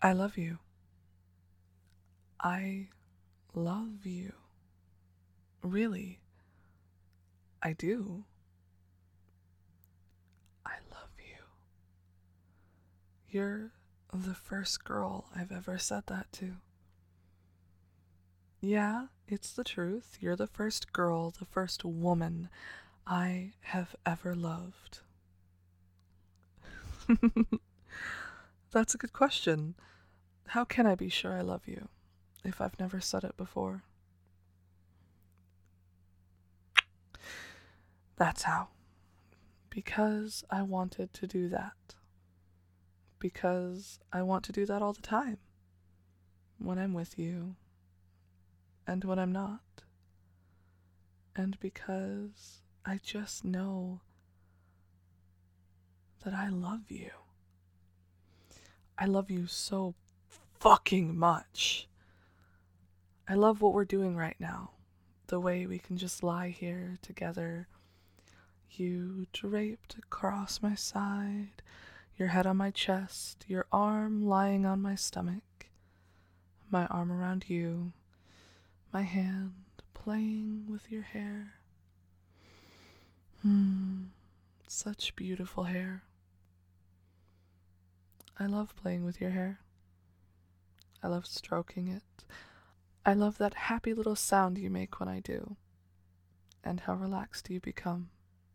I love you. I love you. Really, I do. I love you. You're the first girl I've ever said that to. Yeah, it's the truth. You're the first girl, the first woman I have ever loved. That's a good question. How can I be sure I love you if I've never said it before? That's how. Because I wanted to do that. Because I want to do that all the time. When I'm with you, and when I'm not. And because I just know that I love you. I love you so fucking much. I love what we're doing right now. The way we can just lie here together. You draped across my side, your head on my chest, your arm lying on my stomach, my arm around you, my hand playing with your hair. Such beautiful hair. I love playing with your hair. I love stroking it. I love that happy little sound you make when I do, and how relaxed you become.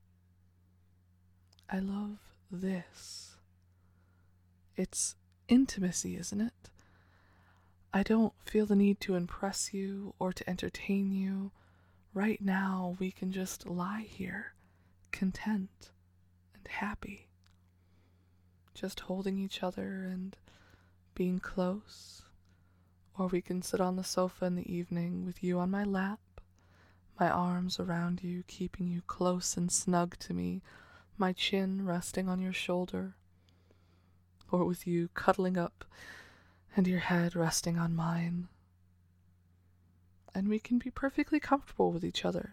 I love this. It's intimacy, isn't it? I don't feel the need to impress you or to entertain you. Right now, we can just lie here, content and happy. Just holding each other and being close. Or we can sit on the sofa in the evening with you on my lap, my arms around you, keeping you close and snug to me, my chin resting on your shoulder. Or with you cuddling up and your head resting on mine. And we can be perfectly comfortable with each other.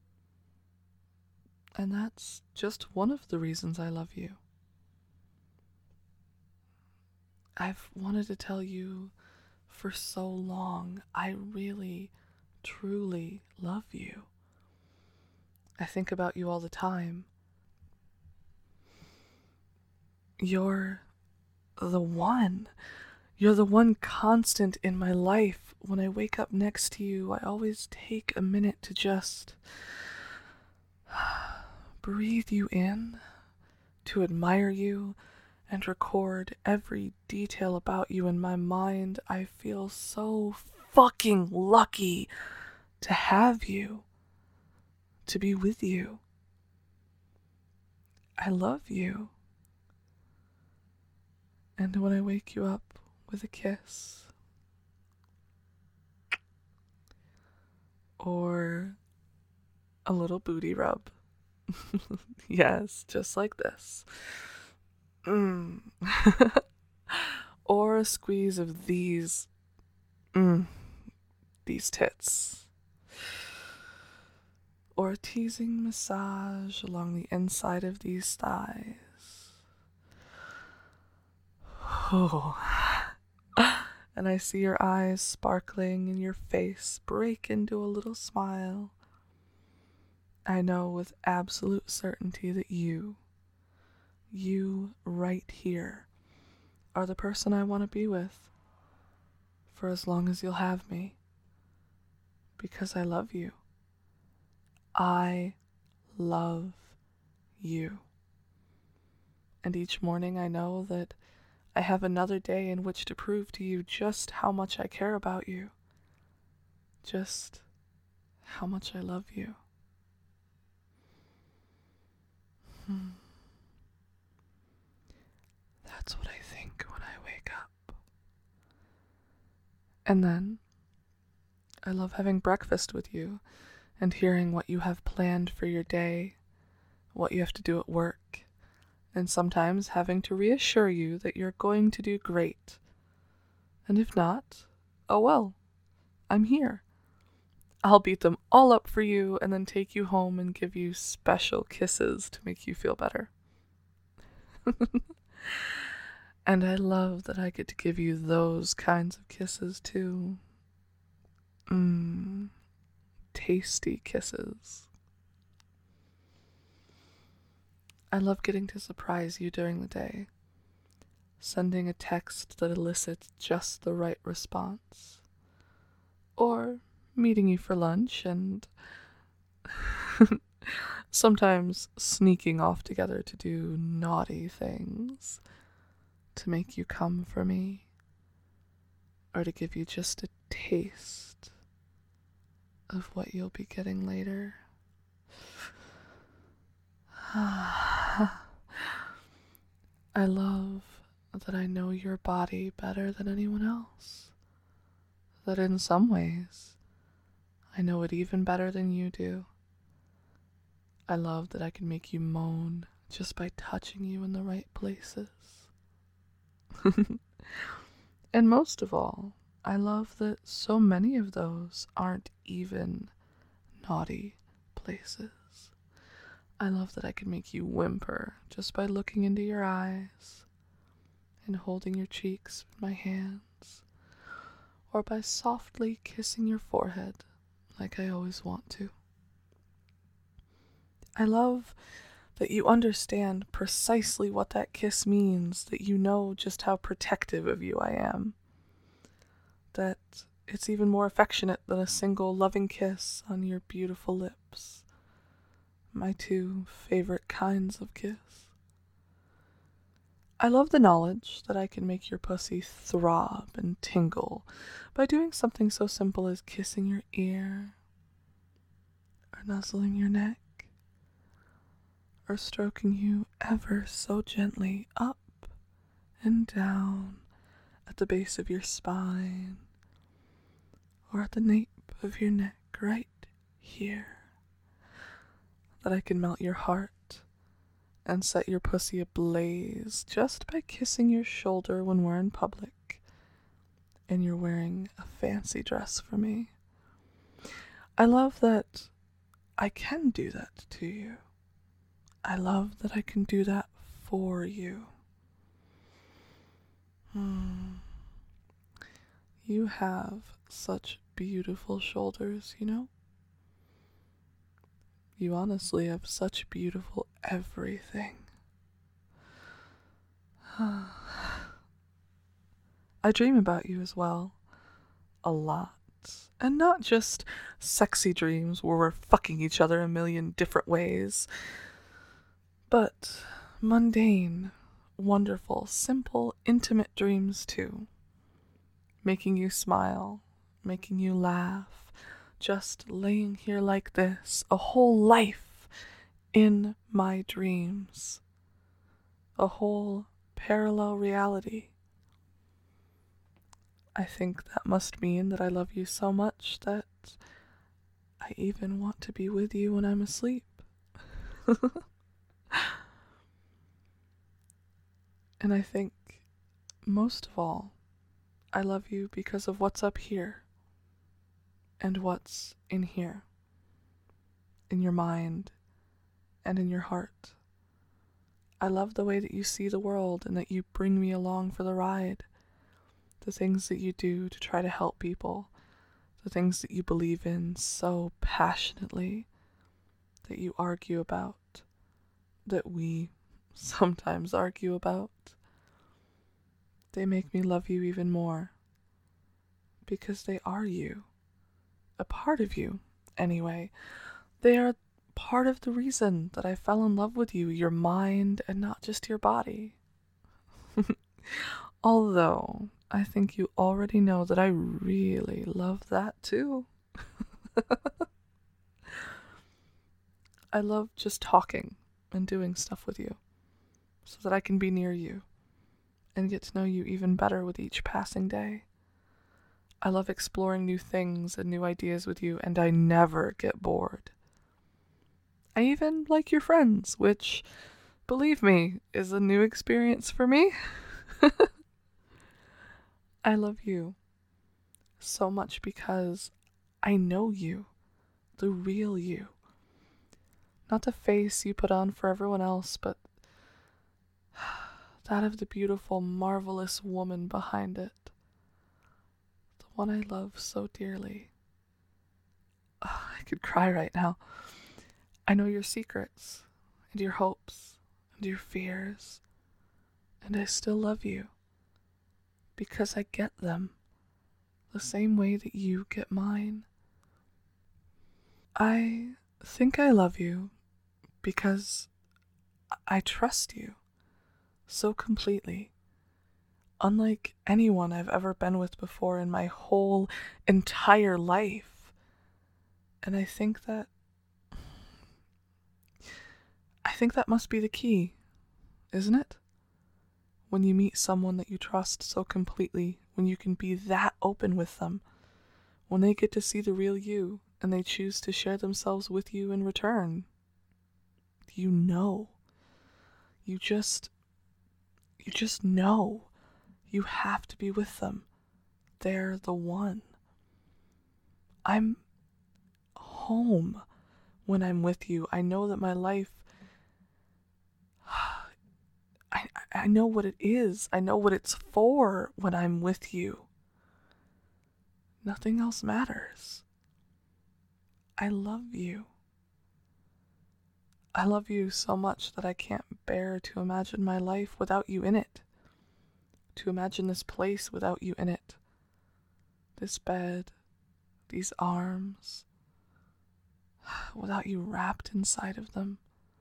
And that's just one of the reasons I love you. I've wanted to tell you for so long, I really, truly love you. I think about you all the time. You're the one. You're the one constant in my life. When I wake up next to you, I always take a minute to just breathe you in, to admire you, and record every detail about you in my mind. I feel so fucking lucky to have you, to be with you. I love you. And when I wake you up with a kiss, or a little booty rub, yes, just like this. Or a squeeze of these tits. Or a teasing massage along the inside of these thighs. Oh. And I see your eyes sparkling and your face break into a little smile. I know with absolute certainty that you right here, are the person I want to be with for as long as you'll have me. Because I love you. I love you. And each morning I know that I have another day in which to prove to you just how much I care about you. Just how much I love you. That's what I think when I wake up. And then, I love having breakfast with you and hearing what you have planned for your day, what you have to do at work, and sometimes having to reassure you that you're going to do great. And if not, oh well, I'm here. I'll beat them all up for you and then take you home and give you special kisses to make you feel better. And I love that I get to give you those kinds of kisses too. Mmm, tasty kisses. I love getting to surprise you during the day, sending a text that elicits just the right response, or meeting you for lunch and sometimes sneaking off together to do naughty things to make you come for me, or to give you just a taste of what you'll be getting later. I love that I know your body better than anyone else. That in some ways, I know it even better than you do. I love that I can make you moan just by touching you in the right places. And most of all, I love that so many of those aren't even naughty places. I love that I can make you whimper just by looking into your eyes and holding your cheeks with my hands, or by softly kissing your forehead like I always want to. I love that you understand precisely what that kiss means, that you know just how protective of you I am, that it's even more affectionate than a single loving kiss on your beautiful lips, my two favorite kinds of kiss. I love the knowledge that I can make your pussy throb and tingle by doing something so simple as kissing your ear, or nuzzling your neck, or stroking you ever so gently up and down at the base of your spine, or at the nape of your neck right here. That I can melt your heart and set your pussy ablaze just by kissing your shoulder when we're in public and you're wearing a fancy dress for me. I love that I can do that to you. I love that I can do that for you. You have such beautiful shoulders, you know? You honestly have such beautiful everything. I dream about you as well. A lot. And not just sexy dreams where we're fucking each other a million different ways, but mundane, wonderful, simple, intimate dreams too. Making you smile, making you laugh, just laying here like this, a whole life in my dreams. A whole parallel reality. I think that must mean that I love you so much that I even want to be with you when I'm asleep. And I think, most of all, I love you because of what's up here and what's in here, in your mind and in your heart. I love the way that you see the world and that you bring me along for the ride. The things that you do to try to help people, the things that you believe in so passionately, that you argue about, that we sometimes argue about. They make me love you even more, because they are you, a part of you, anyway. They are part of the reason that I fell in love with you, your mind and not just your body. Although, I think you already know that I really love that too. I love just talking and doing stuff with you, so that I can be near you and get to know you even better with each passing day. I love exploring new things and new ideas with you, and I never get bored. I even like your friends, which, believe me, is a new experience for me. I love you so much because I know you, the real you. Not the face you put on for everyone else, but that of the beautiful, marvelous woman behind it, the one I love so dearly. I could cry right now. I know your secrets, and your hopes, and your fears, and I still love you, because I get them, the same way that you get mine. I think I love you because I trust you so completely, unlike anyone I've ever been with before in my whole entire life. And I think that must be the key, isn't it? When you meet someone that you trust so completely, when you can be that open with them, when they get to see the real you and they choose to share themselves with you in return. You know. You just know. You have to be with them. They're the one. I'm home when I'm with you. I know that my life, I know what it is. I know what it's for when I'm with you. Nothing else matters. I love you. I love you so much that I can't bear to imagine my life without you in it. To imagine this place without you in it. This bed, these arms, without you wrapped inside of them.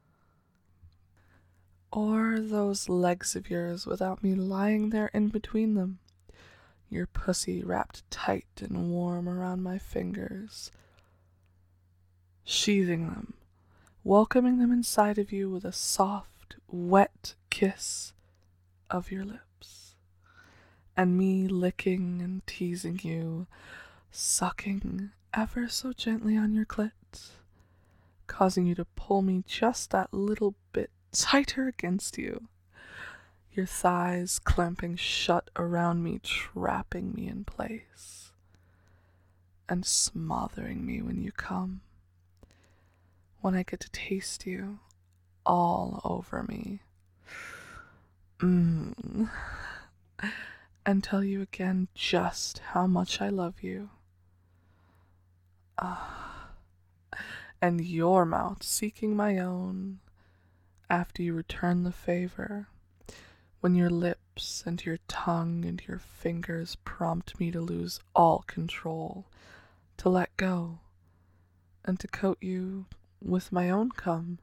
Or those legs of yours without me lying there in between them. Your pussy wrapped tight and warm around my fingers. Sheathing them, welcoming them inside of you with a soft, wet kiss of your lips. And me licking and teasing you, sucking ever so gently on your clit, causing you to pull me just that little bit tighter against you. Your thighs clamping shut around me, trapping me in place, and smothering me when you come. When I get to taste you all over me. And tell you again just how much I love you. And your mouth seeking my own after you return the favor, when your lips and your tongue and your fingers prompt me to lose all control, to let go, and to coat you with my own cum.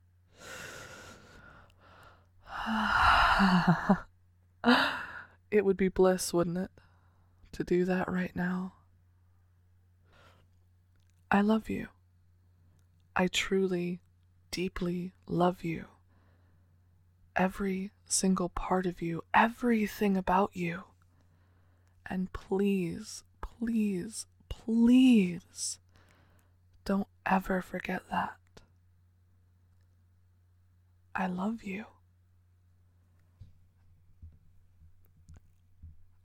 It would be bliss, wouldn't it, to do that right now? I love you. I truly, deeply love you. Every single part of you, everything about you. And please, please, please, don't ever forget that. I love you.